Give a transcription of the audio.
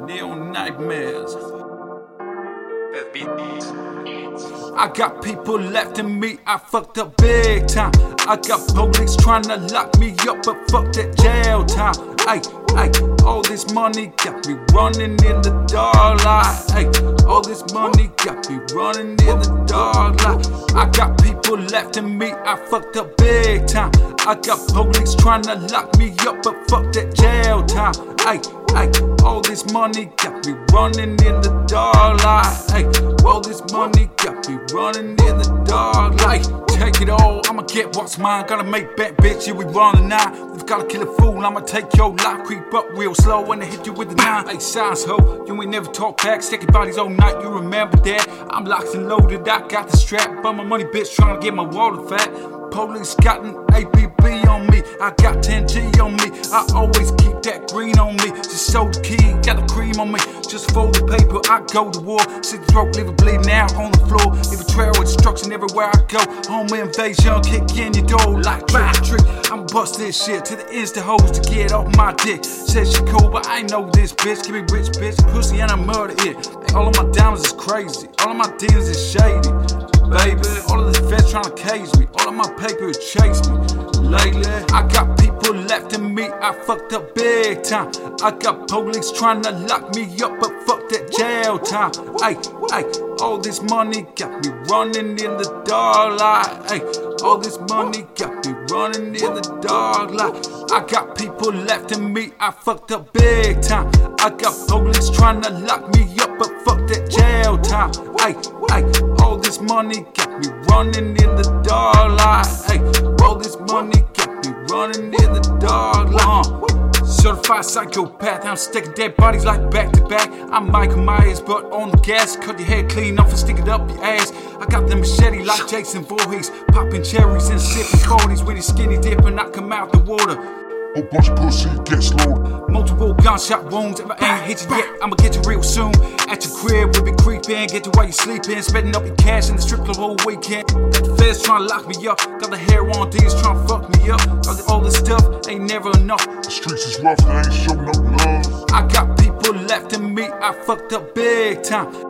Neo nightmares. I got people left in me, I fucked up big time. I got police trying to lock me up, but fuck that jail time. Ay, all this money got me running in the dark light. Ay, all this money got me running in the dark light. I got people left in me, I fucked up big time. I got police trying to lock me up, but fuck that jail time. Ay, all this money got me running in the dark light. Ay, all this money got me running in the dark light. Take it all, I'ma get what's mine. Gotta make back, bitch, yeah, we running now. We've gotta kill a fool, I'ma take your life. Creep up real slow when I hit you with the 9. Hey, signs, ho, you ain't never talk back. Sticking bodies all night, you remember that. I'm locked and loaded, I got the strap. But my money, bitch, trying to get my wallet fat. Police got an ABB on me, I got 10G on me. I always keep that green on me. Just sold the key, got the cream on me. Just fold the paper, I go to war. Sit the throat, leave it bleeding out on the floor. Leave a trail of destruction everywhere I go. Home invasion, kick in your door like trick. I'ma bust this shit to the insta hoes to get off my dick. Says she cool, but I know this bitch. Give me rich bitch, pussy and I murder it. All of my diamonds is crazy, all of my deals is shady. Baby, all of the feds tryna cage me. All of my paper chase me. Lately, I got people left in me, I fucked up big time. I got police tryna lock me up, but fuck that jail time. Ay, all this money got me running in the dark light. Ay, all this money got me running in the dark light. I got people left in me, I fucked up big time. I got police tryna lock me up, but fuck that jail time. Ay, all this money got me running in the dark light. Ay, all this money got me running in the dark light. Certified psychopath, I'm sticking dead bodies like back to back. I'm Michael Myers, but on the gas. Cut your head clean off and stick it up your ass. I got the machete like Jason Voorhees, popping cherries and sipping 40s. When he's skinny dipping, I come out the water. Whole bunch of pussy get slaughtered. Multiple gunshot wounds, if I ain't hit you yet, I'ma get you real soon. At your crib, we be creeping, get you while you sleeping. Spending up your cash in the strip club all weekend. Got the feds trying to lock me up, got the hair on D's trying to fuck me up. All this stuff ain't never enough. The streets is rough, they ain't show no love. I got people left in me, I fucked up big time.